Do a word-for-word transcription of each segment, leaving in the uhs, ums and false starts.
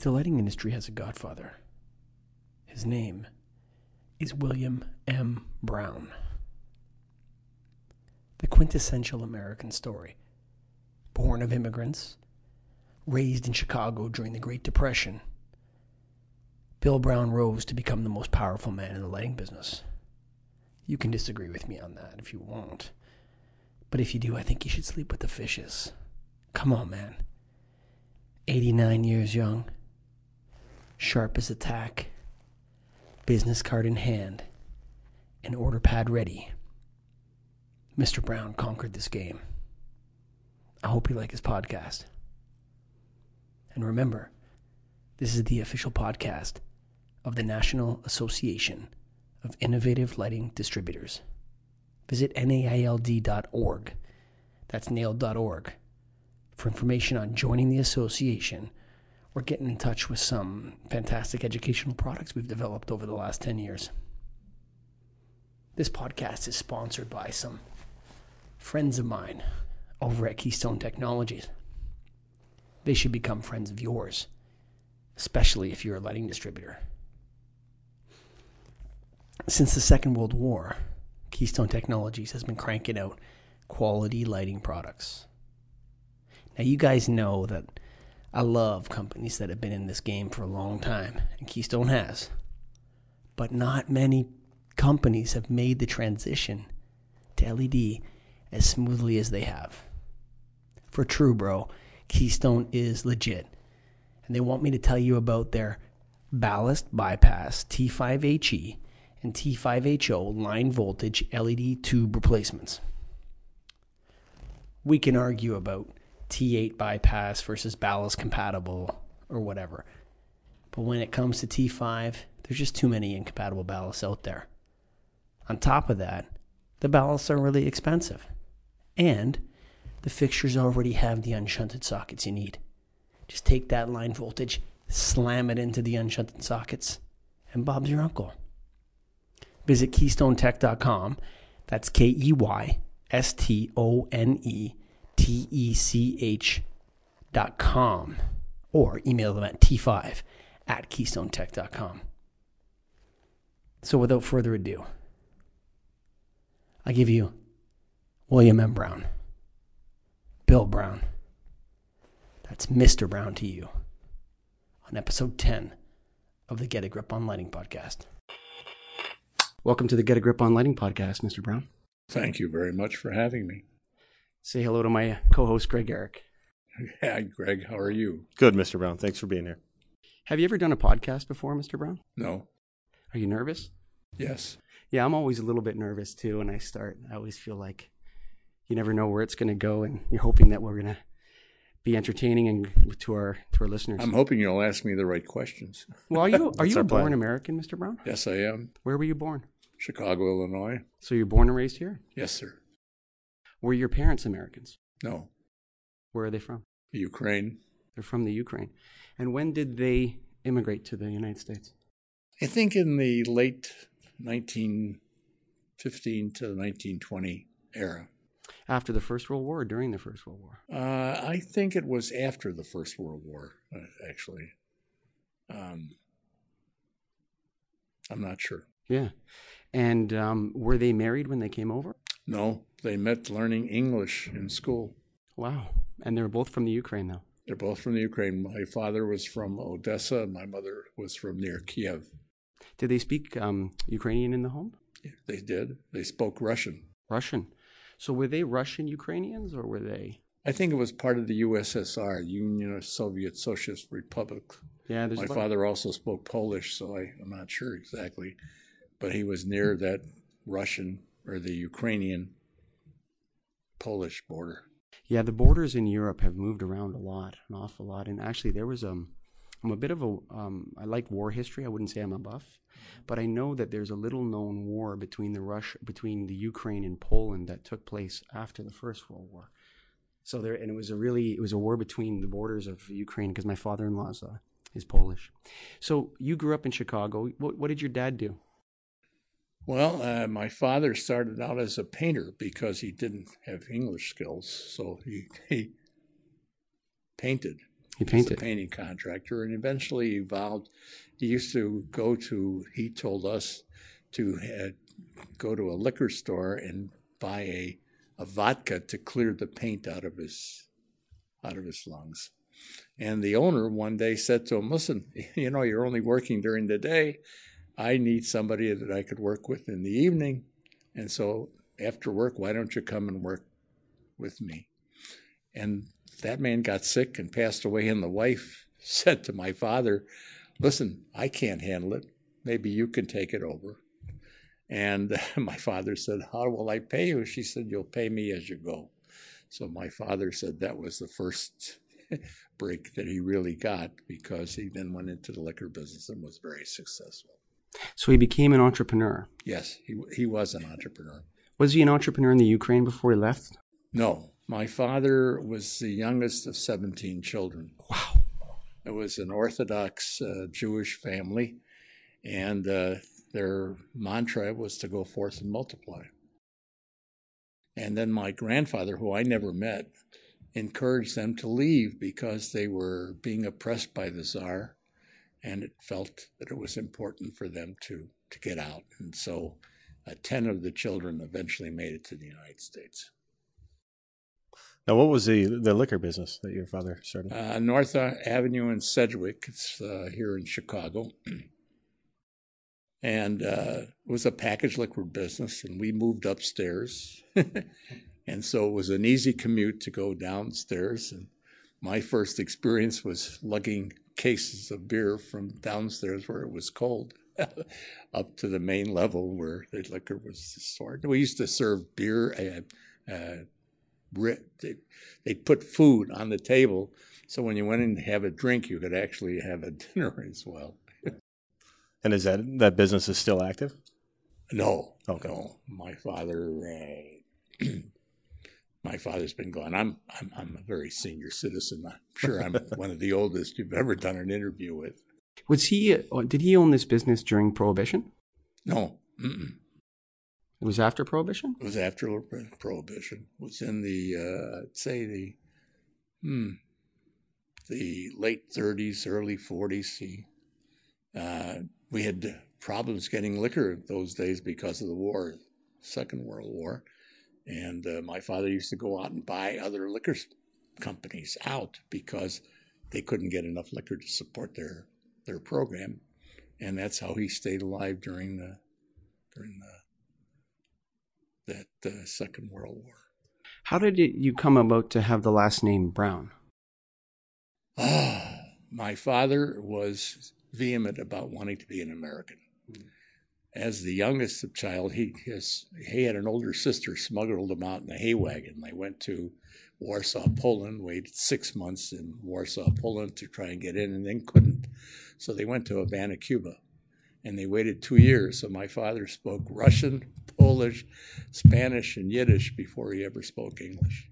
the lighting industry has a godfather. His name is William M. Brown. The quintessential American story. Born of immigrants, raised in Chicago during the Great Depression, Bill Brown rose to become the most powerful man in the lighting business. You can disagree with me on that if you want. But if you do, I think you should sleep with the fishes. Come on, man. eighty-nine years young, sharp as a tack, business card in hand, and order pad ready. Mister Brown conquered this game. I hope you like his podcast. And remember, this is the official podcast of the National Association of Innovative Lighting Distributors. Visit N A I L D dot org. That's nailed dot org. For information on joining the association or getting in touch with some fantastic educational products we've developed over the last ten years. This podcast is sponsored by some friends of mine over at Keystone Technologies. They should become friends of yours, especially if you're a lighting distributor. Since the Second World War, Keystone Technologies has been cranking out quality lighting products. Now, you guys know that I love companies that have been in this game for a long time, and Keystone has. But not many companies have made the transition to L E D as smoothly as they have. For true, bro, Keystone is legit. And they want me to tell you about their ballast bypass T five H E and T five H O line voltage L E D tube replacements. We can argue about T eight bypass versus ballast compatible or whatever. But when it comes to T five, there's just too many incompatible ballasts out there. On top of that, the ballasts are really expensive. And the fixtures already have the unshunted sockets you need. Just take that line voltage, slam it into the unshunted sockets, and Bob's your uncle. Visit keystone tech dot com. That's K E Y S T O N E T E C H dot com. Or email them at T five at keystone tech dot com. So without further ado, I give you William M. Brown. Bill Brown. That's Mister Brown to you on episode ten of the Get a Grip on Lighting podcast. Welcome to the Get a Grip on Lighting podcast, Mister Brown. Thank you very much for having me. Say hello to my co-host, Greg Eric. Hi, Greg. How are you? Good, Mister Brown. Thanks for being here. Have you ever done a podcast before, Mister Brown? No. Are you nervous? Yes. Yeah, I'm always a little bit nervous too when I start. I always feel like you never know where it's going to go, and you're hoping that we're going to be entertaining and to our to our listeners. I'm hoping you'll ask me the right questions. Well, are you are you a born plan. American, Mister Brown? Yes, I am. Where were you born? Chicago, Illinois. So you're born and raised here? Yes, sir. Were your parents Americans? No. Where are they from? Ukraine. They're from the Ukraine. And when did they immigrate to the United States? I think in the late nineteen fifteen to nineteen twenty era. After the First World War or during the First World War? Uh, I think it was after the First World War, uh, actually. Um, I'm not sure. Yeah. And um, were they married when they came over? No, they met learning English in school. Wow. And they were both from the Ukraine, though? They're both from the Ukraine. My father was from Odessa, and my mother was from near Kiev. Did they speak um, Ukrainian in the home? Yeah, they did. They spoke Russian. Russian. So were they Russian Ukrainians, or were they? I think it was part of the U S S R, Union of Soviet Socialist Republic. Yeah, there's My about... father also spoke Polish, so I, I'm not sure exactly. But he was near that Russian or the Ukrainian Polish border. Yeah, the borders in Europe have moved around a lot, an awful lot. And actually, there was um, I'm a bit of a, um, I like war history. I wouldn't say I'm a buff, but I know that there's a little-known war between the Russia, between the Ukraine and Poland that took place after the First World War. So there, and it was a really, it was a war between the borders of Ukraine because my father-in-law is, uh, is Polish. So you grew up in Chicago. What, what did your dad do? Well, uh, my father started out as a painter because he didn't have English skills, so he he painted. He He was a painted. painting contractor, and eventually evolved. He used to go to, he told us, to uh, go to a liquor store and buy a, a vodka to clear the paint out of his out of his lungs. And the owner one day said to him, listen, you know, you're only working during the day. I need somebody that I could work with in the evening. And so after work, why don't you come and work with me? And that man got sick and passed away. And the wife said to my father, listen, I can't handle it. Maybe you can take it over. And my father said, how will I pay you? She said, you'll pay me as you go. So my father said that was the first break that he really got, because he then went into the liquor business and was very successful. So he became an entrepreneur. Yes, he he was an entrepreneur. Was he an entrepreneur in the Ukraine before he left? No, my father was the youngest of seventeen children. Wow. It was an Orthodox uh, Jewish family, and uh, their mantra was to go forth and multiply. And then my grandfather, who I never met, encouraged them to leave because they were being oppressed by the Tsar, and it felt that it was important for them to, to get out. And so uh, ten of the children eventually made it to the United States. Now, what was the, the liquor business that your father started? Uh, North Avenue in Sedgwick, it's uh, here in Chicago. And uh, it was a packaged liquor business, and we moved upstairs. And so it was an easy commute to go downstairs. And my first experience was lugging cases of beer from downstairs where it was cold up to the main level where the liquor was stored. We used to serve beer. Uh, uh, they, they put food on the table, so when you went in to have a drink, you could actually have a dinner as well. And is that that business is still active? No, Okay. no. My father, uh, my father's been gone. I'm, I'm, I'm a very senior citizen. I'm sure I'm one of the oldest you've ever done an interview with. Was he? uh, Did he own this business during Prohibition? No, mm-mm. It was after Prohibition? It was after Prohibition. It was in the, uh, I'd say the, hmm, the late thirties, early forties. He, uh, we had problems getting liquor those days because of the war, Second World War. And uh, my father used to go out and buy other liquor companies out because they couldn't get enough liquor to support their, their program. And that's how he stayed alive during the, during the, that uh, Second World War. How did it, you come about to have the last name Brown? Ah, my father was vehement about wanting to be an American. As the youngest of child, he his, he had an older sister smuggled him out in a hay wagon. They went to Warsaw, Poland, waited six months in Warsaw, Poland to try and get in, and then couldn't. So they went to Havana, Cuba, and they waited two years. So my father spoke Russian, Polish, Spanish, and Yiddish before he ever spoke English.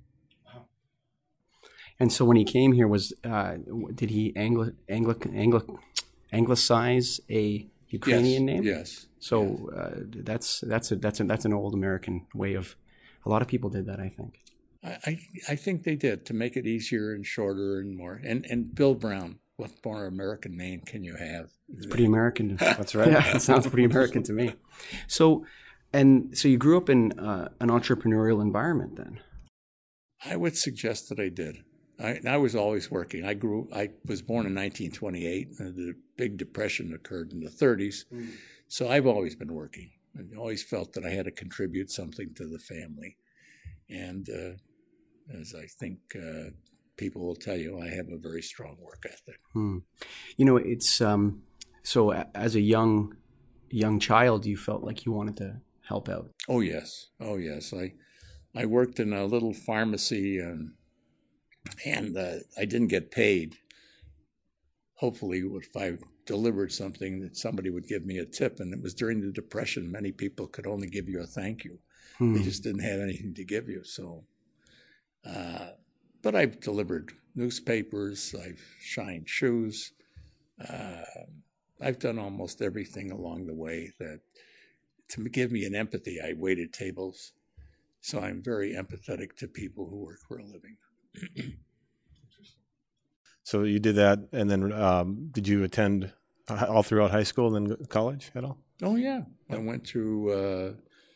And so when he came here, was uh, did he Anglo Anglo Anglo anglicize a Ukrainian yes, name? Yes. So uh, that's that's a that's a that's an old American way of. A lot of people did that, I think. I, I, I think they did to make it easier and shorter and more. And and Bill Brown, what more American name can you have? It's pretty American. That's right. Yeah, it sounds pretty American to me. So, and so you grew up in uh, an entrepreneurial environment then. I would suggest that I did. I, I was always working. I grew. I was born in nineteen twenty-eight, and the big depression occurred in the thirties. Mm. So I've always been working. I always felt that I had to contribute something to the family. And uh, as I think uh, people will tell you, I have a very strong work ethic. Hmm. You know, it's um, so as a young young child, you felt like you wanted to help out. Oh yes, oh yes. I I worked in a little pharmacy, and and uh, I didn't get paid. Hopefully, if I delivered something, that somebody would give me a tip. And it was during the Depression. Many people could only give you a thank you. Hmm. They just didn't have anything to give you. So, uh, but I've delivered newspapers. I've shined shoes. Uh, I've done almost everything along the way that to give me an empathy. I waited tables. So I'm very empathetic to people who work for a living. So you did that, and then um, did you attend all throughout high school and then college at all? Oh, yeah. I went to uh,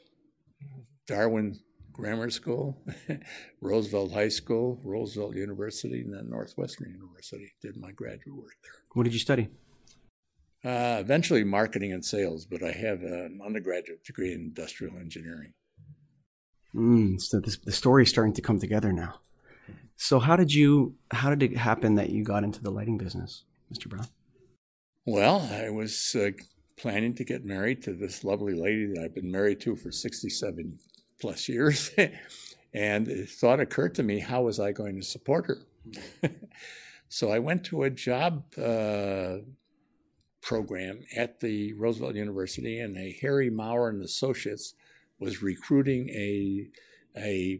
Darwin Grammar School, Roosevelt High School, Roosevelt University, and then Northwestern University. Did my graduate work there. What did you study? Uh, eventually marketing and sales, but I have an undergraduate degree in industrial engineering. Mm, so this, the story's starting to come together now. So how did you, how did it happen that you got into the lighting business, Mister Brown? Well, I was uh, planning to get married to this lovely lady that I've been married to for sixty-seven plus years. And the thought occurred to me, how was I going to support her? So I went to a job uh, program at the Roosevelt University, and a Harry Maurer and Associates was recruiting a, a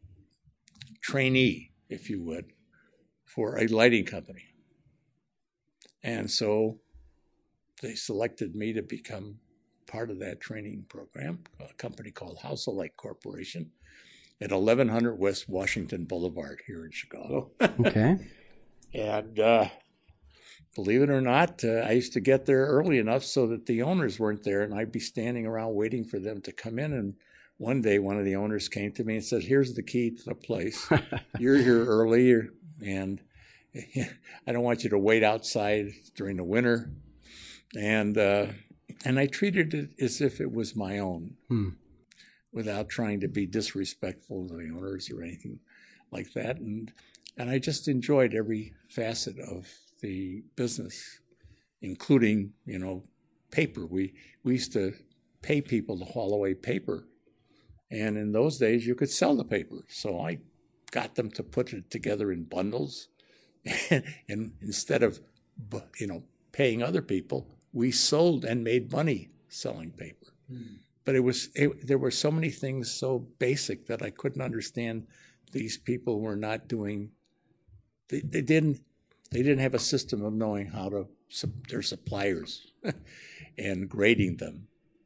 trainee, if you would, for a lighting company. And so they selected me to become part of that training program, a company called House of Light Corporation at eleven hundred West Washington Boulevard here in Chicago. Okay. And uh, believe it or not, uh, I used to get there early enough so that the owners weren't there, and I'd be standing around waiting for them to come in. And one day, one of the owners came to me and said, "Here's the key to the place. You're here early, and I don't want you to wait outside during the winter." And uh, and I treated it as if it was my own, Hmm. without trying to be disrespectful to the owners or anything like that. And and I just enjoyed every facet of the business, including, you know, paper. We we used to pay people to haul away paper. And in those days, you could sell the paper. So I got them to put it together in bundles. And, and instead of, you know, paying other people, we sold and made money selling paper. Mm. But it was it, there were so many things so basic that I couldn't understand. These people were not doing. They, they didn't. They didn't have a system of knowing how to their suppliers and grading them.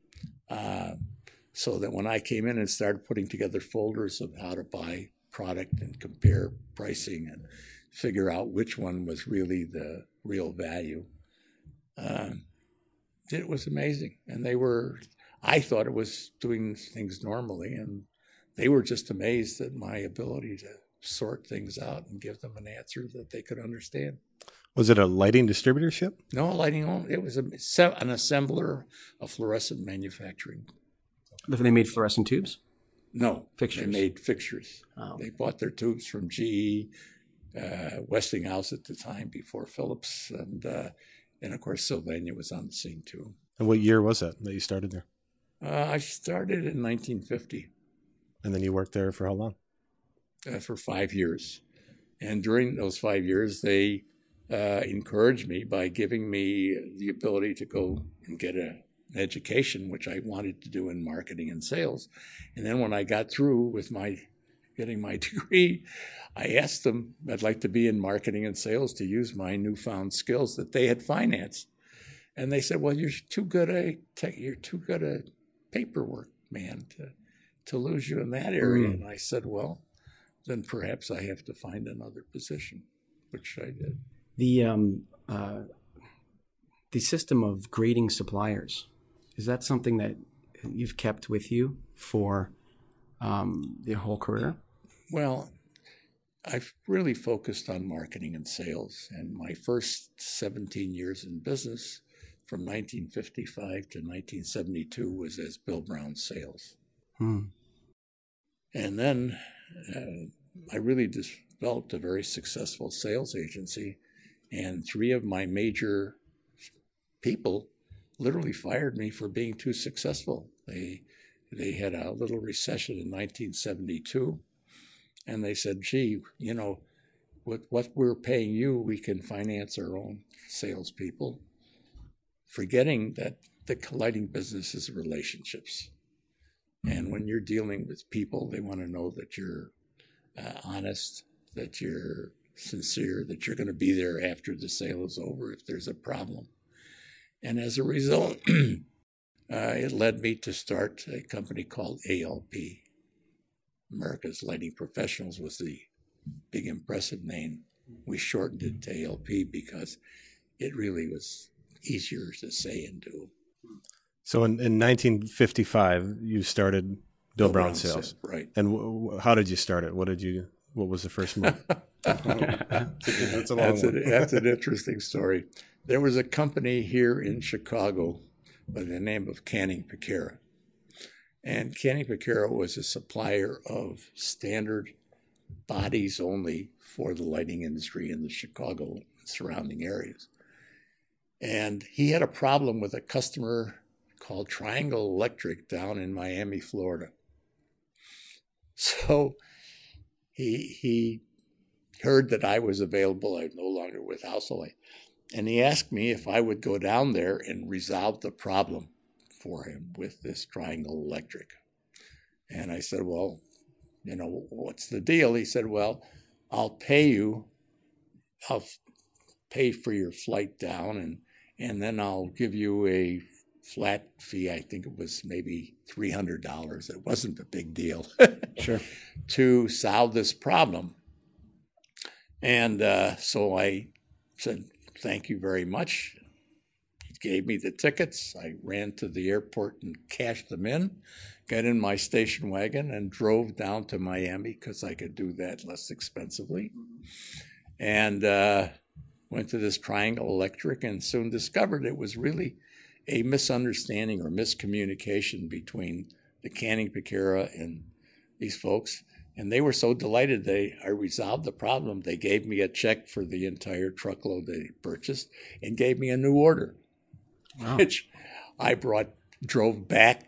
Uh, so that when I came in and started putting together folders of how to buy product and compare pricing and figure out which one was really the real value, uh, it was amazing. And they were. I thought it was doing things normally, and they were just amazed at my ability to sort things out and give them an answer that they could understand. Was it a lighting distributorship? No, lighting only. It was a, an assembler of fluorescent manufacturing. They made fluorescent tubes? No. Fixtures? They made fixtures. Oh. They bought their tubes from G E, uh, Westinghouse at the time before Philips, and, uh, and of course Sylvania was on the scene too. And what year was that that you started there? Uh, I started in nineteen fifty. And then you worked there for how long? Uh, for five years. And during those five years, they uh, encouraged me by giving me the ability to go and get a, an education, which I wanted to do in marketing and sales. And then when I got through with my getting my degree, I asked them, I'd like to be in marketing and sales to use my newfound skills that they had financed. And they said, well, you're too good at tech, you're too good at paperwork, man, to, to lose you in that area. Mm. And I said, well, then perhaps I have to find another position, which I did. The um, uh, the system of grading suppliers, is that something that you've kept with you for um, your whole career? Well, I've really focused on marketing and sales. And my first seventeen years in business, from nineteen fifty-five to nineteen seventy-two, was as Bill Brown Sales. Hmm. And then uh, I really developed a very successful sales agency, and three of my major people literally fired me for being too successful. They they had a little recession in nineteen seventy-two, and they said, gee, you know, with what we're paying you, we can finance our own salespeople, forgetting that the lighting business is relationships. And when you're dealing with people, they want to know that you're uh, honest, that you're sincere, that you're going to be there after the sale is over if there's a problem. And as a result, uh, it led me to start a company called A L P. America's Lighting Professionals was the big, impressive name. we shortened it to A L P because it really was easier to say and do. So in, in nineteen fifty-five, you started Bill, Bill Brown, Brown Sales, Sales, right? And w- w- how did you start it? What did you? What was the first move? that's, a that's, a, that's an interesting story. There was a company here in Chicago by the name of Canning Pereira, and Canning Pereira was a supplier of standard bodies only for the lighting industry in the Chicago and surrounding areas. And he had a problem with a customer called Triangle Electric down in Miami, Florida. So he he heard that I was available. I was no longer with Household, and he asked me if I would go down there and resolve the problem for him with this Triangle Electric. And I said, well, you know, what's the deal? He said, well, I'll pay you, I'll pay for your flight down, and and then I'll give you a flat fee. I think it was maybe three hundred dollars. It wasn't a big deal. Sure. To solve this problem. And uh, so I said, thank you very much. He gave me the tickets. I ran to the airport and cashed them in, got in my station wagon and drove down to Miami because I could do that less expensively. And uh, went to this Triangle Electric and soon discovered it was really a misunderstanding or miscommunication between the Canning Pereira and these folks. And they were so delighted they I resolved the problem. They gave me a check for the entire truckload they purchased and gave me a new order, wow. which I brought, drove back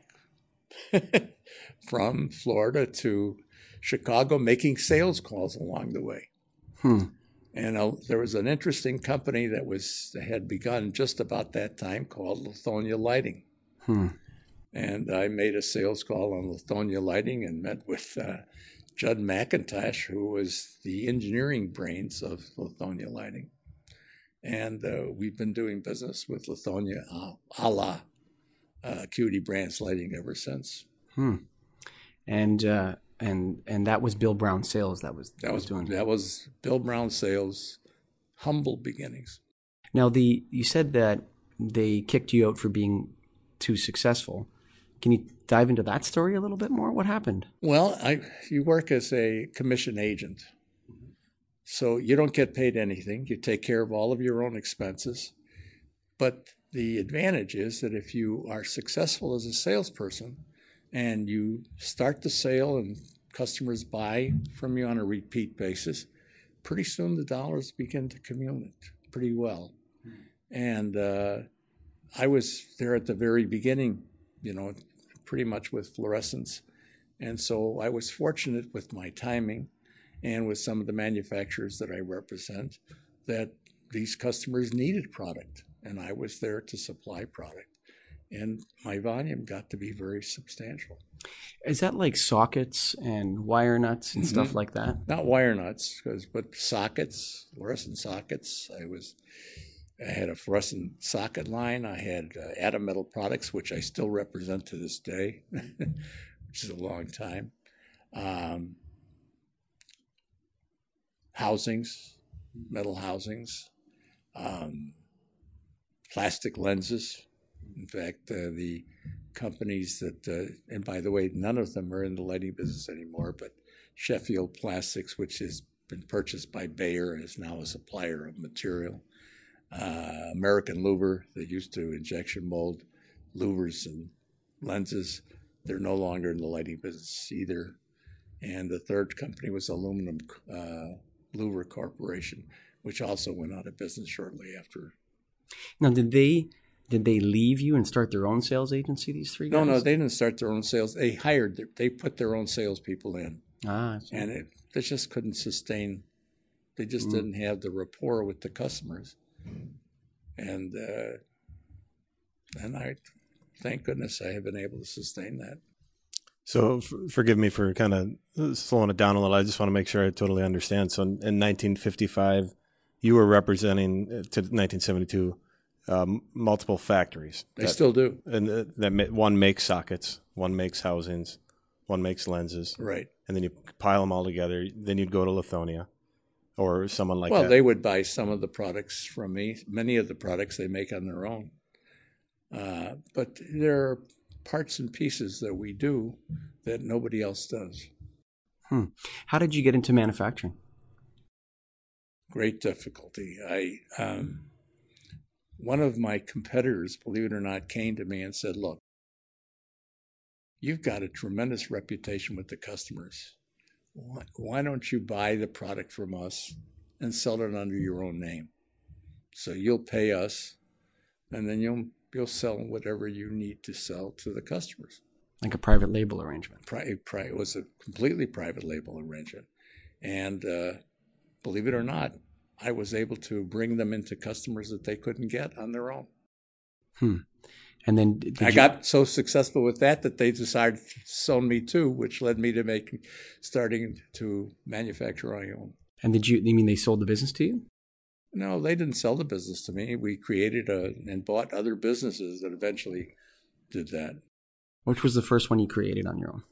from Florida to Chicago, making sales calls along the way. Hmm. And uh, there was an interesting company that was that had begun just about that time called Lithonia Lighting. Hmm. And I made a sales call on Lithonia Lighting and met with uh, Judd McIntosh, who was the engineering brains of Lithonia Lighting. And uh, we've been doing business with Lithonia uh, a la uh, Acuity Brands Lighting ever since. Hmm. And uh, and and that was Bill Brown Sales. That was that was doing that was Bill Brown Sales, humble beginnings. Now the you said that they kicked you out for being too successful. Can you dive into that story a little bit more? What happened? Well, I you work as a commission agent, so you don't get paid anything. You take care of all of your own expenses. But the advantage is that if you are successful as a salesperson and you start the sale and customers buy from you on a repeat basis, pretty soon the dollars begin to commute pretty well. And uh, I was there at the very beginning, you know, pretty much with fluorescence. And so I was fortunate with my timing and with some of the manufacturers that I represent that these customers needed product, and I was there to supply product. And my volume got to be very substantial. Is that like sockets and wire nuts and mm-hmm. stuff like that? Not wire nuts, but sockets, fluorescent sockets. I was, I had a fluorescent socket line. I had uh, Atom Metal Products, which I still represent to this day, which is a long time. Um, housings, metal housings, um, plastic lenses. In fact, uh, the companies that, uh, and by the way, none of them are in the lighting business anymore, but Sheffield Plastics, which has been purchased by Bayer, is now a supplier of material. Uh, American Louver, that used to injection mold louvers and lenses, they're no longer in the lighting business either. And the third company was Aluminum uh, Louver Corporation, which also went out of business shortly after. Now, did they did they leave you and start their own sales agency? These three guys? No, no, they didn't start their own sales. They hired, their, they put their own salespeople in, ah, and it, they just couldn't sustain. They just mm. didn't have the rapport with the customers, and uh, and I, thank goodness, I have been able to sustain that. So f- forgive me for kind of slowing it down a little. I just want to make sure I totally understand. So in, in nineteen fifty-five, you were representing to nineteen seventy-two um, multiple factories. They that, still do. And uh, that one makes sockets, one makes housings, one makes lenses. Right. And then you pile them all together. Then you'd go to Lithonia. or someone like well, that? they would buy some of the products from me. Many of the products they make on their own. Uh, but there are parts and pieces that we do that nobody else does. Hmm. How did you get into manufacturing? Great difficulty. I um, one of my competitors, believe it or not, came to me and said, "Look, you've got a tremendous reputation with the customers. Why, why don't you buy the product from us and sell it under your own name? So you'll pay us, and then you'll you'll sell whatever you need to sell to the customers." Like a private label arrangement? Pri- pri- it was a completely private label arrangement. And uh, believe it or not, I was able to bring them into customers that they couldn't get on their own. Hmm. And then did I you... got so successful with that that they decided to sell me too, which led me to make starting to manufacture my own. And did you, you mean they sold the business to you? No, they didn't sell the business to me. We created a, and bought other businesses that eventually did that. Which was the first one you created on your own?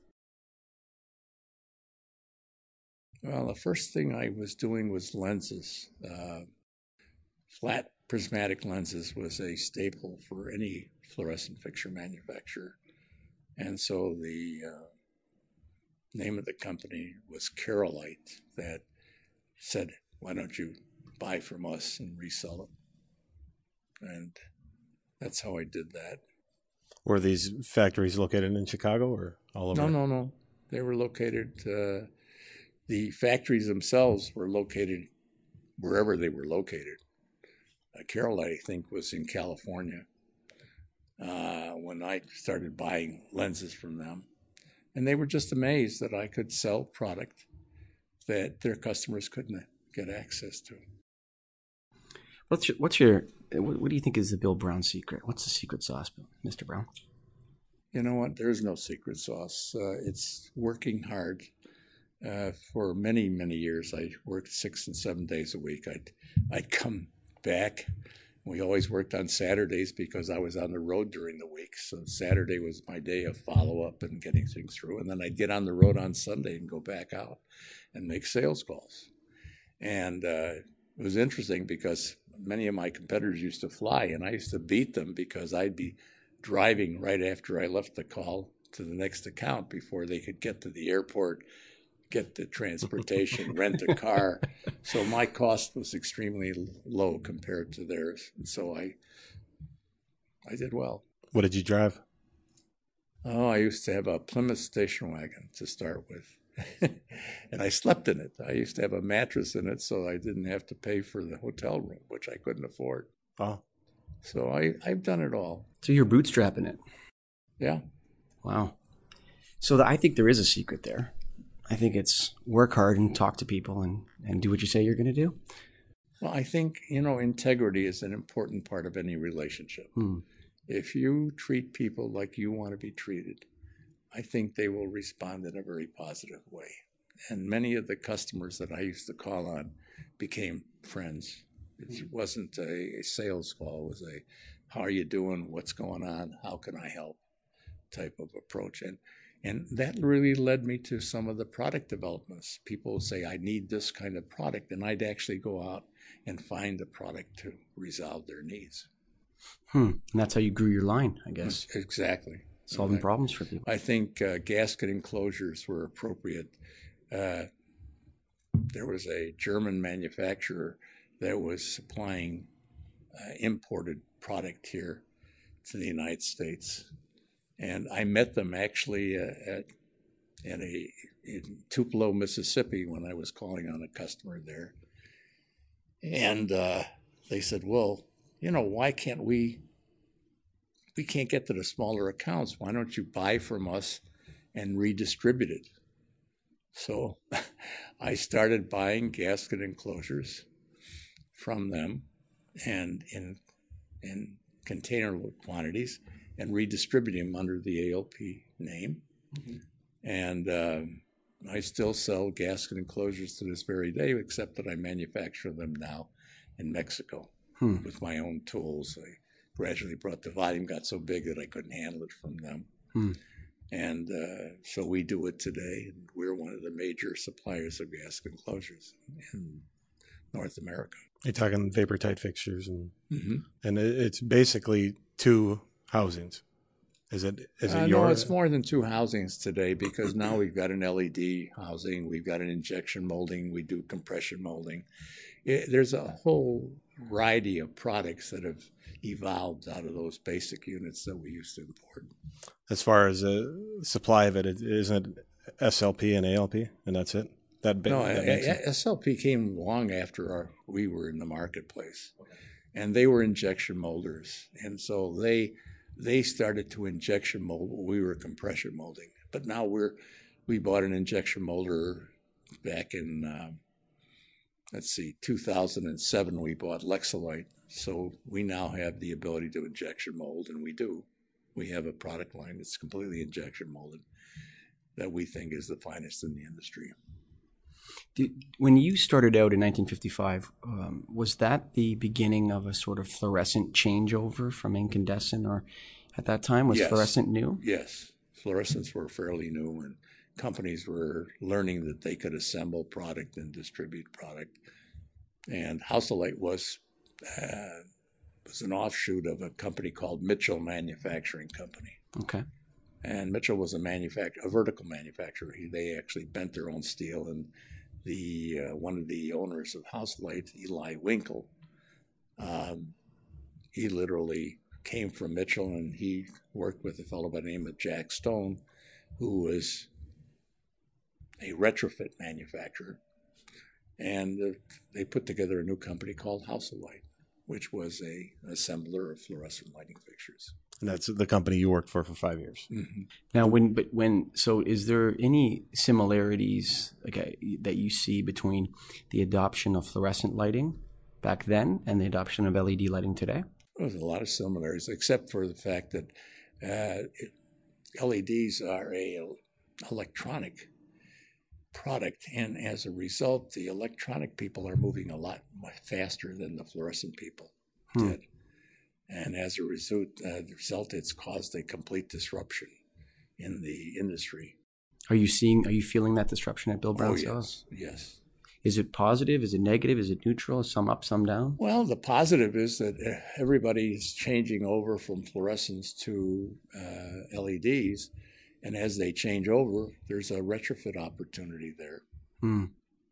Well, the first thing I was doing was lenses. Uh, flat prismatic lenses was a staple for any fluorescent fixture manufacturer. And so the uh, name of the company was Carolite, that said, "Why don't you buy from us and resell it?" And that's how I did that. Were these factories located in Chicago or all over? No, no, no. They were located, uh, the factories themselves were located wherever they were located. Uh, Carolite, I think, was in California uh, when I started buying lenses from them. And they were just amazed that I could sell product that their customers couldn't get access to. What's your, what's your what, what do you think is the Bill Brown secret? What's the secret sauce, Mister Brown? You know what? There's no secret sauce. Uh, it's working hard. Uh, for many, many years, I worked six and seven days a week. I'd, I'd come back. We always worked on Saturdays because I was on the road during the week. So Saturday was my day of follow-up and getting things through. And then I'd get on the road on Sunday and go back out and make sales calls. And uh, it was interesting because many of my competitors used to fly, and I used to beat them because I'd be driving right after I left the call to the next account before they could get to the airport, get the transportation, rent a car. So my cost was extremely low compared to theirs. And so I I did well. What did you drive? Oh, I used to have a Plymouth station wagon to start with. And I slept in it. I used to have a mattress in it so I didn't have to pay for the hotel room, which I couldn't afford. Oh. So I, I've done it all. So you're bootstrapping it. Yeah. Wow. So the, I think there is a secret there. I think it's work hard and talk to people and, and do what you say you're going to do. Well, I think, you know, integrity is an important part of any relationship. Hmm. If you treat people like you want to be treated, I think they will respond in a very positive way. And many of the customers that I used to call on became friends. It wasn't a, a sales call. It was a, how are you doing? What's going on? How can I help? Type of approach. And and that really led me to some of the product developments. People would say, I need this kind of product. And I'd actually go out and find the product to resolve their needs. Hmm. And that's how you grew your line, I guess. Exactly. Solving problems for people. I think uh, gasket enclosures were appropriate. Uh, there was a German manufacturer that was supplying uh, imported product here to the United States. And I met them actually uh, at, at a, in Tupelo, Mississippi, when I was calling on a customer there. And uh, they said, well, you know, why can't we, we can't get to the smaller accounts. Why don't you buy from us and redistribute it? So I started buying gasket enclosures from them and in, in container quantities and redistributing them under the A L P name. Mm-hmm. And um, I still sell gasket enclosures to this very day, except that I manufacture them now in Mexico hmm. with my own tools. I gradually brought the volume, got so big that I couldn't handle it from them. Hmm. And uh, so we do it today, and we're one of the major suppliers of gasket enclosures. And North America. You're talking vapor tight fixtures, and Mm-hmm. and it- it's basically two housings. Is it? Is it Uh, your? no, it's more than two housings today because now we've got an L E D housing, we've got an injection molding, we do compression molding. It, there's a whole variety of products that have evolved out of those basic units that we used to import. As far as the supply of it, it isn't it S L P and A L P, and that's it. That, ba- No, that makes it. S L P came long after our, we were in the marketplace, and they were injection molders, and so they they started to injection mold. We were compression molding, but now we're we bought an injection molder back in um, let's see, two thousand seven. We bought Lexolite, so we now have the ability to injection mold, and we do. We have a product line that's completely injection molded that we think is the finest in the industry. Did, when you started out in nineteen fifty-five, um, was that the beginning of a sort of fluorescent changeover from incandescent, or at that time was Yes. fluorescent new? Yes, fluorescents were fairly new, and companies were learning that they could assemble product and distribute product. And Housolite was uh, was an offshoot of a company called Mitchell Manufacturing Company. Okay. And Mitchell was a manufact- a vertical manufacturer. He, they actually bent their own steel, and the uh, one of the owners of Housolite, Eli Winkle, um, he literally came from Mitchell, and he worked with a fellow by the name of Jack Stone, who was a retrofit manufacturer. And uh, they put together a new company called Housolite, which was a assembler of fluorescent lighting fixtures. And that's the company you worked for for five years. Mm-hmm. Now, when but when so, is there any similarities okay, that you see between the adoption of fluorescent lighting back then and the adoption of L E D lighting today? There's a lot of similarities, except for the fact that uh, it, L E Ds are a electronic product, and as a result, the electronic people are moving a lot faster than the fluorescent people Hmm. did. And as a result, uh, the result, it's caused a complete disruption in the industry. Are you seeing? Are you feeling that disruption at Bill Brown Oh, Cells? yes, yes. Is it positive? Is it negative? Is it neutral? Is some up, some down? Well, the positive is that everybody is changing over from fluorescents to uh, L E Ds, and as they change over, there's a retrofit opportunity there. Hmm.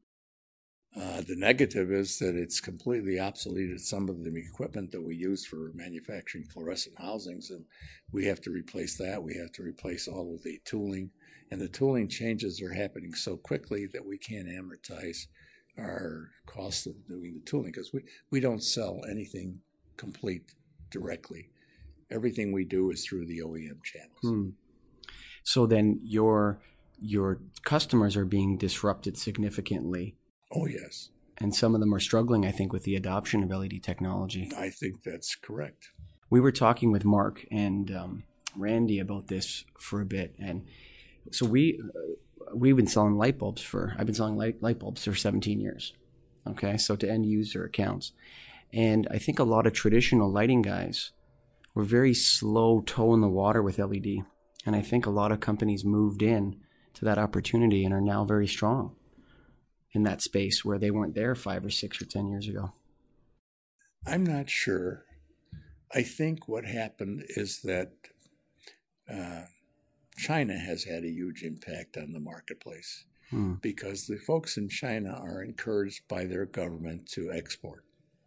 Uh, the negative is that it's completely obsoleted some of the equipment that we use for manufacturing fluorescent housings, and we have to replace that. We have to replace all of the tooling, and the tooling changes are happening so quickly that we can't amortize our cost of doing the tooling because we, we don't sell anything complete directly. Everything we do is through the O E M channels. Hmm. So then your your customers are being disrupted significantly, Oh, yes. and some of them are struggling, I think, with the adoption of L E D technology. I think that's correct. We were talking with Mark and um, Randy about this for a bit, and so we uh, we've been selling light bulbs for I've been selling light light bulbs for seventeen years. Okay, so to end user accounts, and I think a lot of traditional lighting guys were very slow toe in the water with L E D, and I think a lot of companies moved in to that opportunity and are now very strong in that space where they weren't there five or six or ten years ago. I'm not sure. I think what happened is that uh, China has had a huge impact on the marketplace Hmm. because the folks in China are encouraged by their government to export.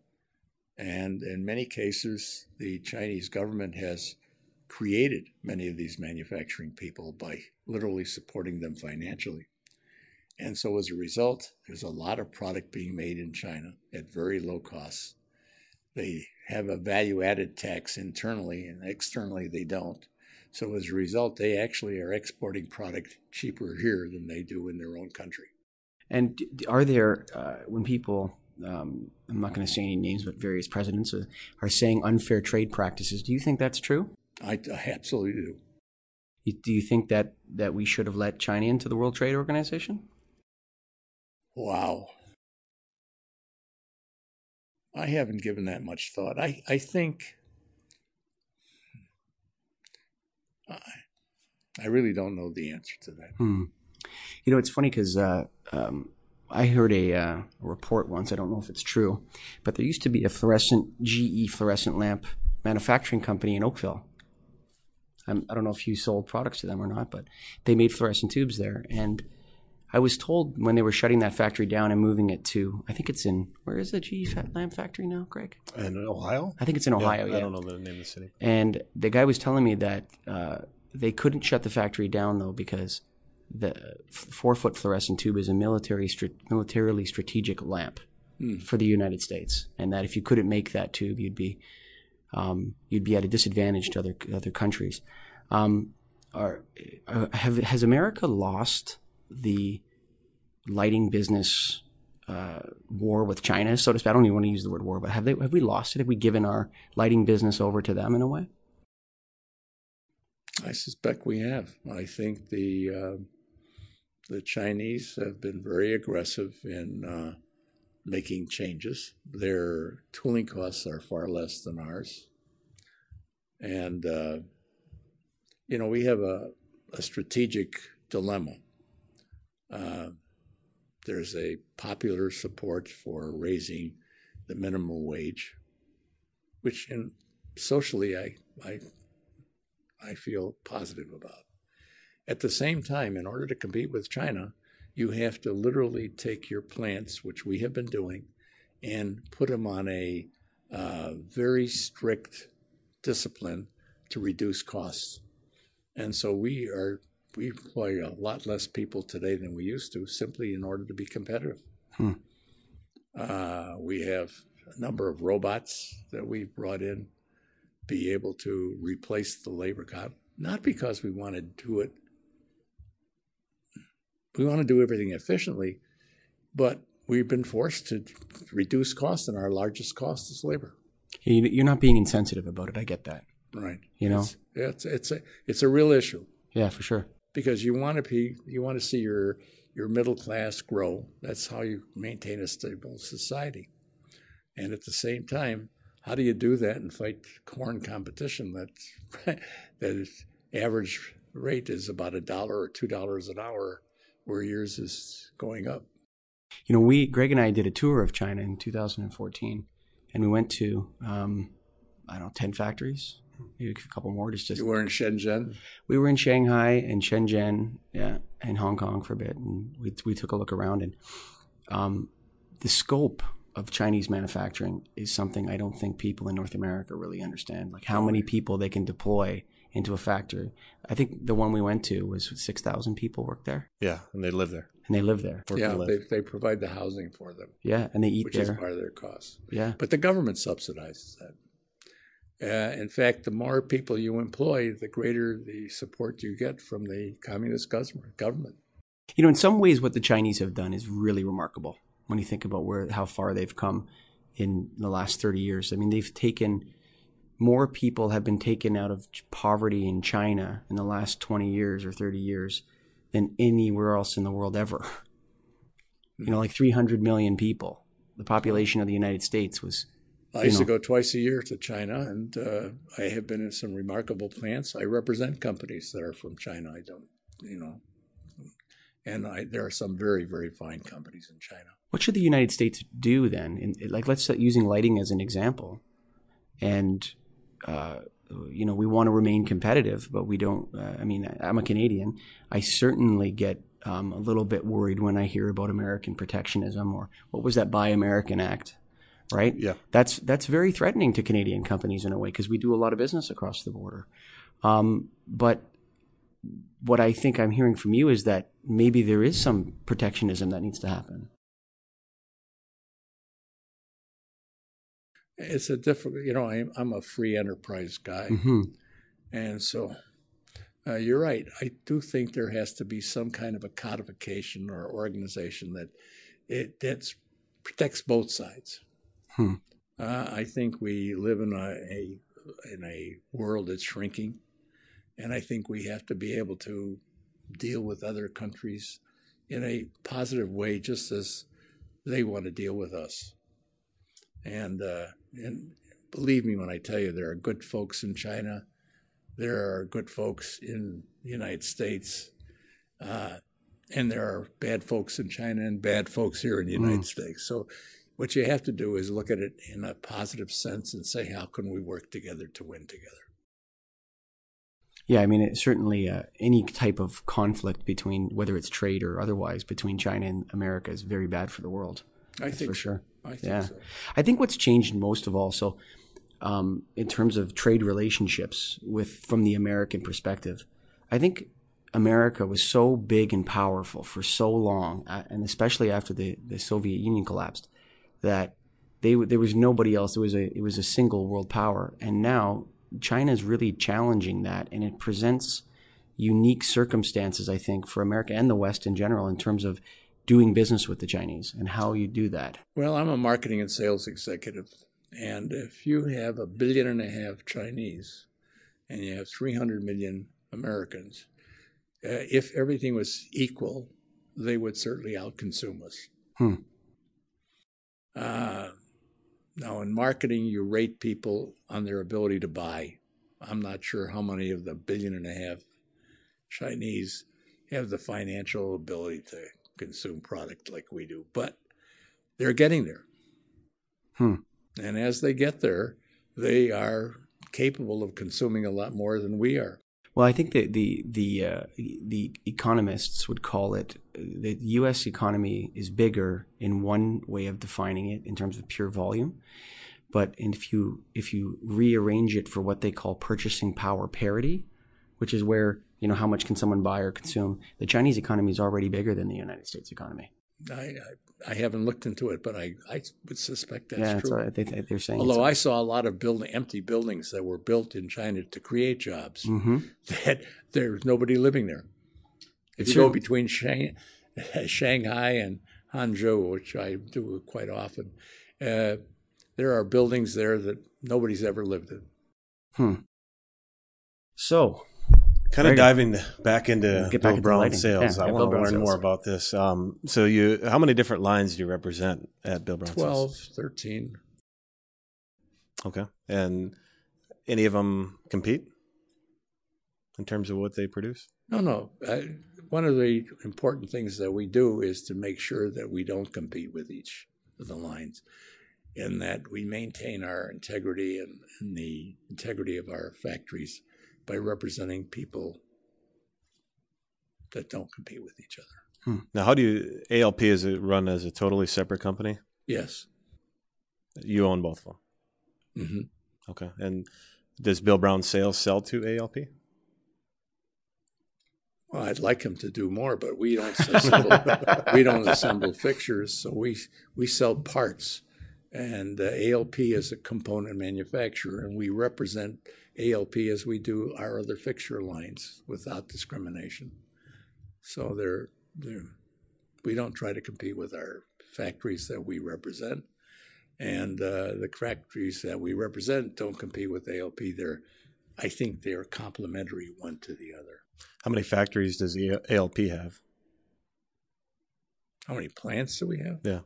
And in many cases, the Chinese government has created many of these manufacturing people by literally supporting them financially. And so as a result, there's a lot of product being made in China at very low costs. They have a value-added tax internally, and externally they don't. So as a result, they actually are exporting product cheaper here than they do in their own country. And d- are there, uh, when people, um, I'm not going to say any names, but various presidents uh, are saying unfair trade practices, do you think that's true? I, I absolutely do. You, do you think that, that we should have let China into the World Trade Organization? Wow. I haven't given that much thought. I, I think I, I really don't know the answer to that. Hmm. You know, it's funny because uh, um, I heard a, uh, a report once, I don't know if it's true, but there used to be a fluorescent, G E fluorescent lamp manufacturing company in Oakville. I'm, I don't know if you sold products to them or not, but they made fluorescent tubes there. And I was told when they were shutting that factory down and moving it to, I think it's in, where is the G E lamp factory now, Greg? In Ohio? I think it's in Ohio, yeah. I don't know the name of the city. And the guy was telling me that uh, they couldn't shut the factory down, though, because the four-foot fluorescent tube is a military, militarily strategic lamp mm. for the United States, and that if you couldn't make that tube, you'd be um, you'd be at a disadvantage to other other countries. Um, are, have, has America lost the lighting business uh, war with China, so to speak? I don't even want to use the word war, but have they have we lost it? Have we given our lighting business over to them in a way? I suspect we have. I think the uh, the Chinese have been very aggressive in uh, making changes. Their tooling costs are far less than ours. And, uh, you know, we have a, a strategic dilemma. Uh, there's a popular support for raising the minimum wage, which in, socially I, I, I feel positive about. At the same time, in order to compete with China, you have to literally take your plants, which we have been doing, and put them on a uh, very strict discipline to reduce costs. And so we are we employ a lot less people today than we used to, simply in order to be competitive. Hmm. Uh, we have a number of robots that we've brought in, be able to replace the labor cost, not because we want to do it. We want to do everything efficiently, but we've been forced to reduce costs, and our largest cost is labor. You're not being insensitive about it. I get that. Right. You know, it's it's, it's a it's a real issue. Yeah, for sure. Because you want to be you want to see your your middle class grow. That's how you maintain a stable society. And at the same time, how do you do that and fight corn competition that that is, average rate is about a dollar or two dollars an hour, where yours is going up? You know, we Greg and I did a tour of China in two thousand fourteen, and we went to um, I don't know ten factories, maybe a couple more. Just, just you were in Shenzhen. We were in Shanghai and Shenzhen, yeah, and Hong Kong for a bit, and we we took a look around. And um, the scope of Chinese manufacturing is something I don't think people in North America really understand. Like how many people they can deploy into a factory. I think the one we went to was six thousand people work there. Yeah, and they live there. And they live there. Work yeah, they, they provide the housing for them. Yeah, and they eat which there. Which is part of their costs. Yeah. But the government subsidizes that. Uh, in fact, the more people you employ, the greater the support you get from the communist government. You know, in some ways, what the Chinese have done is really remarkable when you think about where how far they've come in the last thirty years. I mean, they've taken... More people have been taken out of poverty in China in the last twenty years or thirty years than anywhere else in the world ever. You know, like three hundred million people. The population of the United States was... I used know, to go twice a year to China, and uh, I have been in some remarkable plants. I represent companies that are from China. I don't, you know, and I, there are some very, very fine companies in China. What should the United States do then? In, like, let's set using lighting as an example. And... Uh, you know, we want to remain competitive, but we don't. Uh, I mean, I'm a Canadian. I certainly get um, a little bit worried when I hear about American protectionism, or what was that Buy American Act, right? Yeah. That's that's very threatening to Canadian companies in a way, because we do a lot of business across the border. Um, but what I think I'm hearing from you is that maybe there is some protectionism that needs to happen. It's a difficult, you know, I'm, I'm a free enterprise guy. Mm-hmm. And so uh, you're right. I do think there has to be some kind of a codification or organization that it that's, protects both sides. Hmm. Uh, I think we live in a, a in a world that's shrinking. And I think we have to be able to deal with other countries in a positive way, just as they want to deal with us. And uh, and believe me when I tell you, there are good folks in China. There are good folks in the United States. Uh, and there are bad folks in China and bad folks here in the United Mm. States. So what you have to do is look at it in a positive sense and say, how can we work together to win together? Yeah, I mean, it, certainly uh, any type of conflict between, whether it's trade or otherwise, between China and America is very bad for the world. I That's think for sure. I think Yeah. so. I think what's changed most of all, so um, in terms of trade relationships with from the American perspective, I think America was so big and powerful for so long, uh, and especially after the, the Soviet Union collapsed, that they there was nobody else. It was a it was a single world power, and now China is really challenging that, and it presents unique circumstances, I think, for America and the West in general in terms of doing business with the Chinese and how you do that. Well, I'm a marketing and sales executive, and if you have a billion and a half Chinese and you have three hundred million Americans, uh, if everything was equal, they would certainly outconsume us. Hmm. Uh, now, in marketing, you rate people on their ability to buy. I'm not sure how many of the billion and a half Chinese have the financial ability to consume product like we do, but they're getting there. Hmm. And as they get there, they are capable of consuming a lot more than we are. Well, I think that the the uh, the economists would call it the U S economy is bigger in one way of defining it in terms of pure volume, but if you if you rearrange it for what they call purchasing power parity, which is where, you know, how much can someone buy or consume, the Chinese economy is already bigger than the United States economy. I I, I haven't looked into it, but I, I would suspect that's yeah, true. that's what they, they're saying. Although I saw a lot of building empty buildings that were built in China to create jobs, mm-hmm. that there's nobody living there. If you Sure. go between Shang, Shanghai and Hangzhou, which I do quite often, uh, there are buildings there that nobody's ever lived in. Hmm. So, Kind of Very good. diving back into Get back Bill into Brown lighting. sales. Yeah, I yeah, want Bill to Brown learn sales. more about this. Um, so you, how many different lines do you represent at Bill Brown twelve, Sales? thirteen. Okay. And any of them compete in terms of what they produce? No, no. I, one of the important things that we do is to make sure that we don't compete with each of the lines, and that we maintain our integrity and, and the integrity of our factories by representing people that don't compete with each other. Now, how do you, A L P, is it run as a totally separate company? Yes. You own both of them. hmm Okay. And does Bill Brown Sales sell to A L P? Well, I'd like them to do more, but we don't assemble, we don't assemble fixtures, so we we sell parts. And uh, A L P is a component manufacturer, and we represent A L P as we do our other fixture lines without discrimination. So they're, they're, we don't try to compete with our factories that we represent. And uh, the factories that we represent don't compete with A L P. They're, I think they're complementary one to the other. How many factories does A L P have? How many plants do we have? Yeah.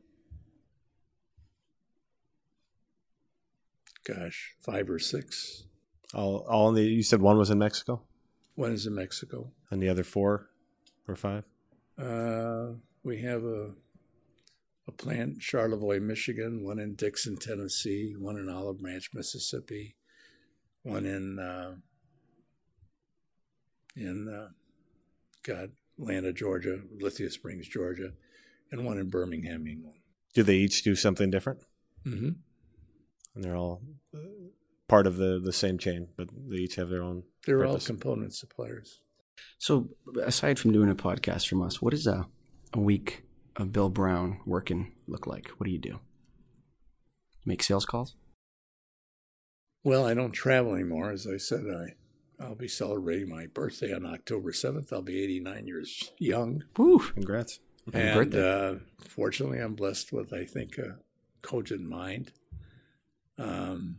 Gosh, five or six. All, all in the, you said one was in Mexico? One is in Mexico. And the other four or five? Uh, we have a a plant in Charlevoix, Michigan, one in Dixon, Tennessee, one in Olive Branch, Mississippi, one in uh, in uh, God, Atlanta, Georgia, Lithia Springs, Georgia, and one in Birmingham, England. Do they each do something different? Mm-hmm. And they're all uh, part of the, the same chain, but they each have their own They're purpose. all component suppliers. so aside from doing a podcast from us, what does a, a week of Bill Brown working look like? What do you do? Make sales calls? Well, I don't travel anymore. As I said, I, I'll be celebrating my birthday on October seventh. I'll be eighty-nine years young. Woo! Congrats. Happy And birthday. uh, fortunately, I'm blessed with, I think, a cogent mind. Um,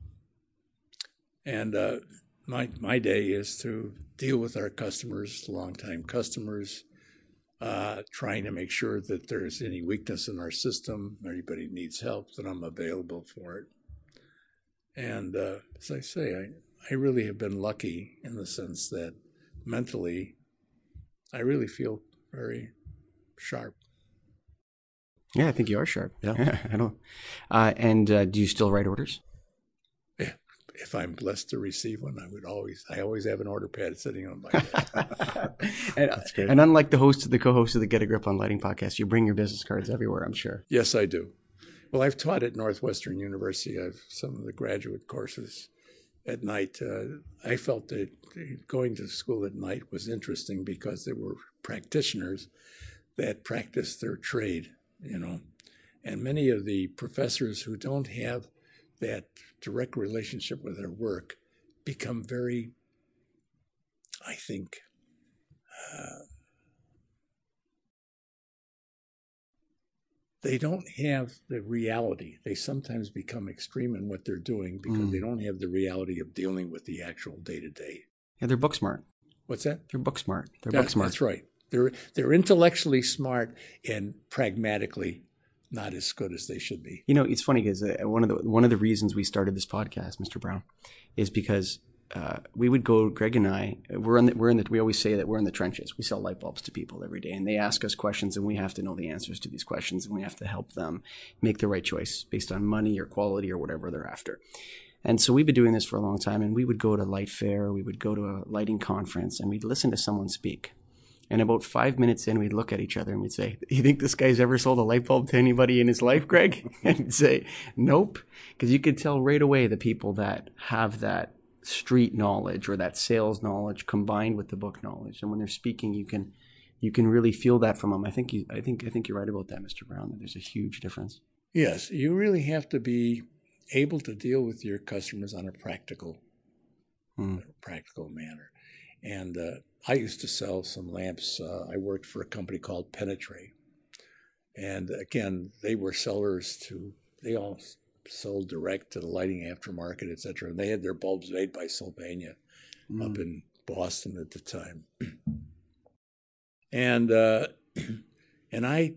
and uh, my my day is to deal with our customers, longtime customers, uh, trying to make sure that there's any weakness in our system, anybody needs help, that I'm available for it. And uh, as I say, I, I really have been lucky in the sense that mentally, I really feel very sharp. Yeah, I think you are sharp. Yeah. I don't. Uh, and uh, do you still write orders? Yeah. If I'm blessed to receive one, I would always, I always have an order pad sitting on my desk. and, great. and unlike the host, the co-host of the Get a Grip on Lighting podcast, you bring your business cards everywhere, I'm sure. Yes, I do. Well, I've taught at Northwestern University. I've some of the graduate courses at night. Uh, I felt that going to school at night was interesting because there were practitioners that practiced their trade, you know, and many of the professors who don't have that direct relationship with their work become very, I think, uh, they don't have the reality. They sometimes become extreme in what they're doing because Mm. they don't have the reality of dealing with the actual day-to-day. Yeah, they're book smart. What's that? They're book smart. They're That- book smart. That's right. They're they're intellectually smart and pragmatically not as good as they should be. You know, it's funny because uh, one of the one of the reasons we started this podcast, Mister Brown, is because uh, we would go. Greg and I, we're in the, we're in the. We always say that we're in the trenches. We sell light bulbs to people every day, and they ask us questions, and we have to know the answers to these questions, and we have to help them make the right choice based on money or quality or whatever they're after. And so we've been doing this for a long time, and we would go to Light Fair, we would go to a lighting conference, and we'd listen to someone speak. And about five minutes in, we'd look at each other and we'd say, "You think this guy's ever sold a light bulb to anybody in his life, Greg?" And he'd say, "Nope," because you could tell right away the people that have that street knowledge or that sales knowledge combined with the book knowledge. And when they're speaking, you can you can really feel that from them. I think you, I think I think you're right about that, Mister Brown. That there's a huge difference. Yes, you really have to be able to deal with your customers on a practical, Hmm. practical manner. And uh, I used to sell some lamps. Uh, I worked for a company called Penetrate. And again, they were sellers to, they all sold direct to the lighting aftermarket, et cetera. And they had their bulbs made by Sylvania Hmm. up in Boston at the time. And uh, and I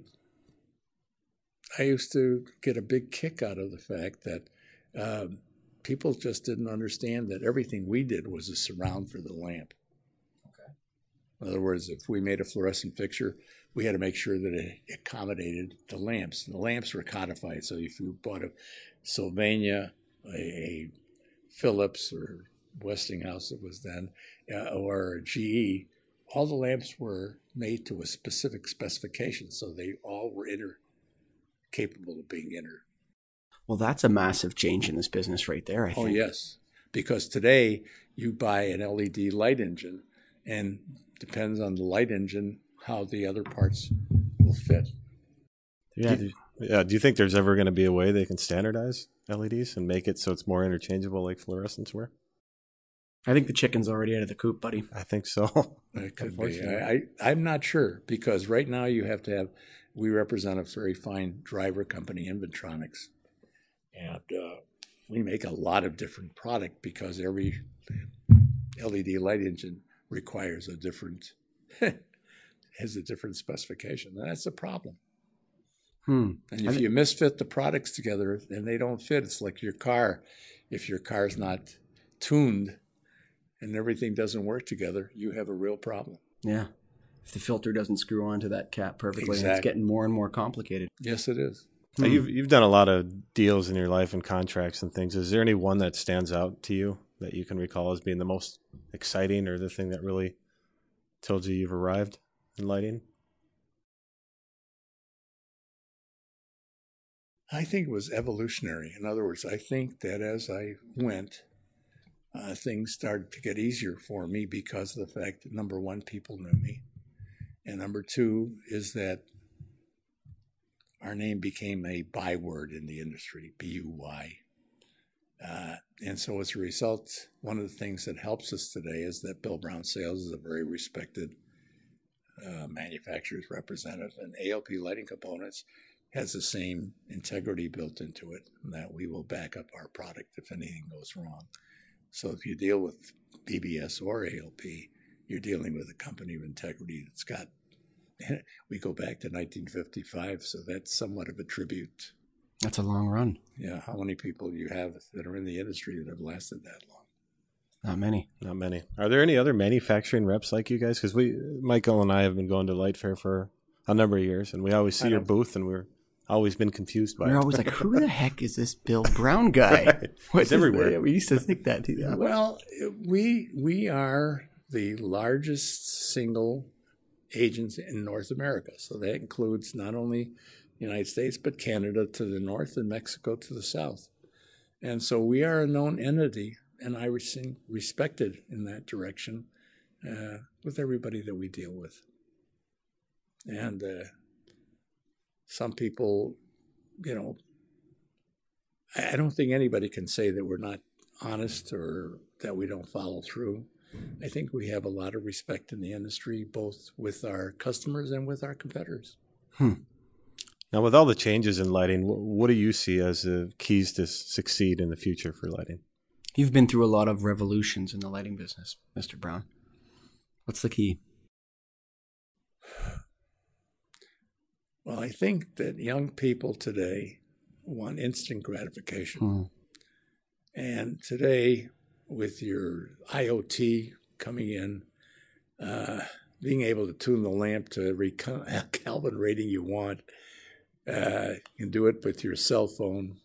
I used to get a big kick out of the fact that um, people just didn't understand that everything we did was a surround for the lamp. In other words, if we made a fluorescent fixture, we had to make sure that it accommodated the lamps. And the lamps were codified. So if you bought a Sylvania, a, a Philips or Westinghouse it was then, uh, or a G E, all the lamps were made to a specific specification. So they all were inter capable of being inter. Well, that's a massive change in this business right there, I think. Oh, yes. Because today you buy an L E D light engine and depends on the light engine how the other parts will fit. Yeah, do, you, yeah, do you think there's ever going to be a way they can standardize L E Ds and make it so it's more interchangeable like fluorescents were? I think the chicken's already out of the coop, buddy. I think so. It could be. I, I, I'm not sure because right now you have to have, we represent a very fine driver company, Inventronics. And uh, we make a lot of different product because every L E D light engine requires a different, has a different specification. And that's a problem. Hmm. And if you misfit the products together and they don't fit, it's like your car. If your car's not tuned and everything doesn't work together, you have a real problem. Yeah. If the filter doesn't screw onto that cap perfectly, Exactly. and it's getting more and more complicated. Yes, it is. Hmm. You've you've done a lot of deals in your life and contracts and things. Is there any one that stands out to you that you can recall as being the most exciting or the thing that really told you you've arrived in lighting? I think it was evolutionary. In other words, I think that as I went, uh, things started to get easier for me because of the fact that, number one, people knew me. And number two is that our name became a byword in the industry, B U Y. Uh, and so as a result, one of the things that helps us today is that Bill Brown Sales is a very respected uh, manufacturer's representative, and A L P Lighting Components has the same integrity built into it, that we will back up our product if anything goes wrong. So if you deal with B B S or A L P, you're dealing with a company of integrity that's got, we go back to nineteen fifty-five, so that's somewhat of a tribute. That's a long run. Yeah, how many people do you have that are in the industry that have lasted that long? Not many. Not many. Are there any other manufacturing reps like you guys? Because we, Michael and I, have been going to Light Fair for a number of years, and we always see your booth, and we're always been confused by We're it. always like, who the heck is this Bill Brown guy? Right. What's It's everywhere. his- We used to think that. Yeah. Well, we we are the largest single agent in North America. So that includes not only the United States, but Canada to the north and Mexico to the south. And so we are a known entity, and I was respected in that direction uh, with everybody that we deal with. And uh, some people, you know, I don't think anybody can say that we're not honest or that we don't follow through. I think we have a lot of respect in the industry, both with our customers and with our competitors. Hmm. Now, with all the changes in lighting, wh- what do you see as the keys to succeed in the future for lighting? You've been through a lot of revolutions in the lighting business, Mister Brown. What's the key? Well, I think that young people today want instant gratification. Hmm. And today, with your I O T coming in, uh, being able to tune the lamp to every Kelvin rating you want, uh, you can do it with your cell phone.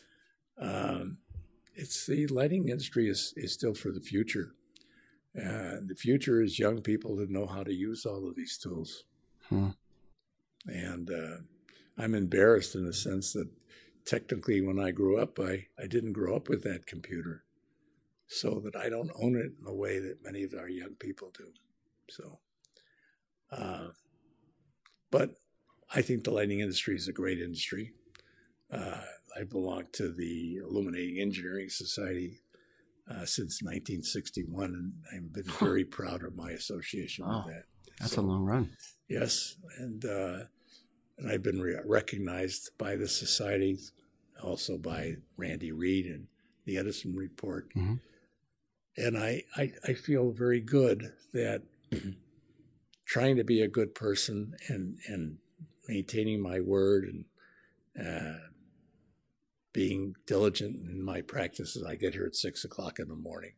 Um, it's the lighting industry is, is still for the future. Uh, the future is young people that know how to use all of these tools. Hmm. And uh, I'm embarrassed in the sense that technically when I grew up, I, I didn't grow up with that computer, so that I don't own it in the way that many of our young people do. So, uh, but I think the lighting industry is a great industry. Uh, I belong to the Illuminating Engineering Society uh, since nineteen sixty-one, and I've been very proud of my association Wow. with that. That's So, a long run. yes, and uh, and I've been re- recognized by the society, also by Randy Reed and the Edison Report. Mm-hmm. And I, I, I feel very good that trying to be a good person and, and maintaining my word and uh, being diligent in my practices. I get here at six o'clock in the morning.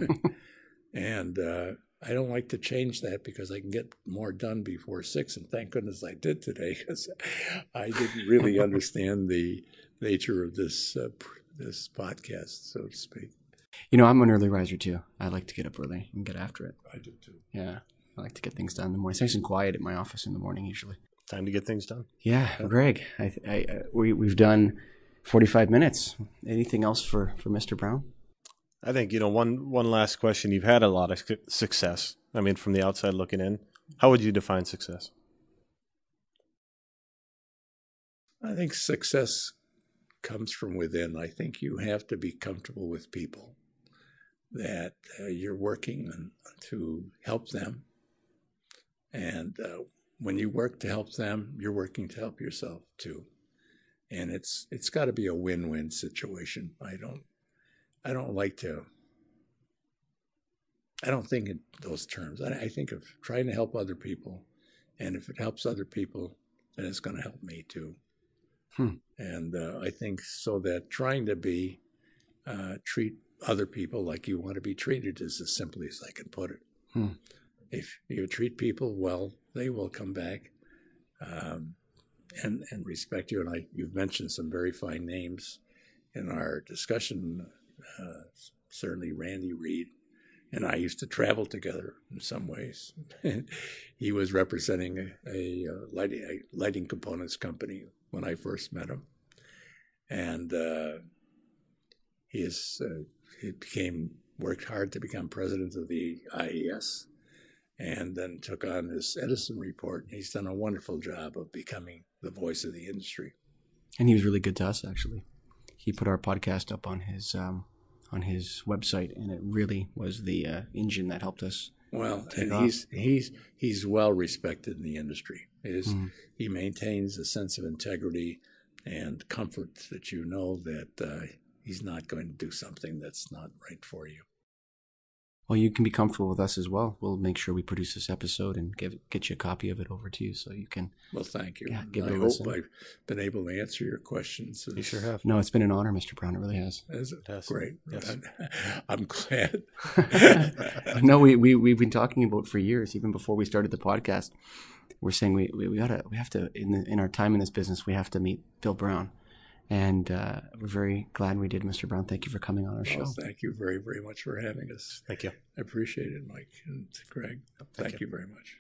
And uh, I don't like to change that because I can get more done before six. And thank goodness I did today, because I didn't really understand the nature of this uh, this podcast, so to speak. You know, I'm an early riser too. I like to get up early and get after it. I do too. Yeah. I like to get things done in the morning. It's nice and quiet at my office in the morning usually. Time to get things done. Yeah, Greg, I, I, I, we, we've done forty-five minutes. Anything else for, for Mister Brown? I think, you know, one, one last question. You've had a lot of su- success. I mean, from the outside looking in, how would you define success? I think success comes from within. I think you have to be comfortable with people, that uh, you're working on, to help them. And uh, when you work to help them, you're working to help yourself too. And it's it's got to be a win-win situation. I don't I don't like to I don't think in those terms. I, I think of trying to help other people, and if it helps other people, then it's going to help me too. Hmm. And uh, I think so that trying to be uh, treat other people like you want to be treated is as simply as I can put it. Hmm. If you treat people well, they will come back um, and and respect you. And I, you've mentioned some very fine names in our discussion. Uh, certainly, Randy Reed and I used to travel together in some ways. He was representing a, a, lighting, a lighting components company when I first met him, and uh, he is uh, he became worked hard to become president of the I E S, and then took on this Edison Report. He's done a wonderful job of becoming the voice of the industry. And he was really good to us, actually. He put our podcast up on his um, on his website, and it really was the uh, engine that helped us. Well, Take and off. he's he's he's well respected in the industry. His, Mm. He maintains a sense of integrity and comfort that you know that uh, he's not going to do something that's not right for you. Well, you can be comfortable with us as well. We'll make sure we produce this episode and give get you a copy of it over to you so you can. Well, thank you. Yeah, give it I a hope listen. I've been able to answer your questions. You sure have. No, it's been an honor, Mister Brown. It really has. Is it? Yes. Great. Yes. I'm glad. No, we, we, we've been talking about for years, even before we started the podcast. We're saying we, we, we gotta, we have to, in the, in our time in this business, we have to meet Bill Brown. And uh, we're very glad we did, Mister Brown. Thank you for coming on our show. Well, thank you very, very much for having us. Thank you. I appreciate it, Mike and Greg. Thank, Thank you very much.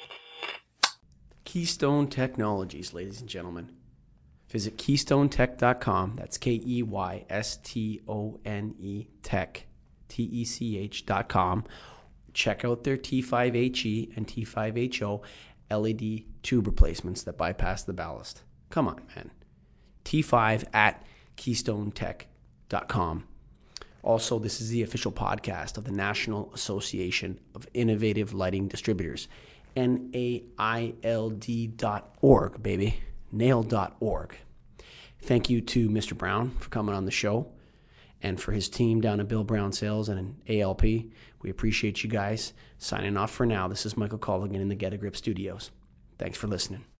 Keystone Technologies, ladies and gentlemen. Visit keystone tech dot com. That's K E Y S T O N E Tech, T E C H dot com. Check out their T five H E and T five H O L E D tube replacements that bypass the ballast. Come on, man. T five at keystone tech dot com. Also, this is the official podcast of the National Association of Innovative Lighting Distributors, N A I L D dot org, baby, nail dot org. Thank you to Mister Brown for coming on the show and for his team down at Bill Brown Sales and in A L P. We appreciate you guys. Signing off for now, this is Michael Colligan in the Get a Grip Studios. Thanks for listening.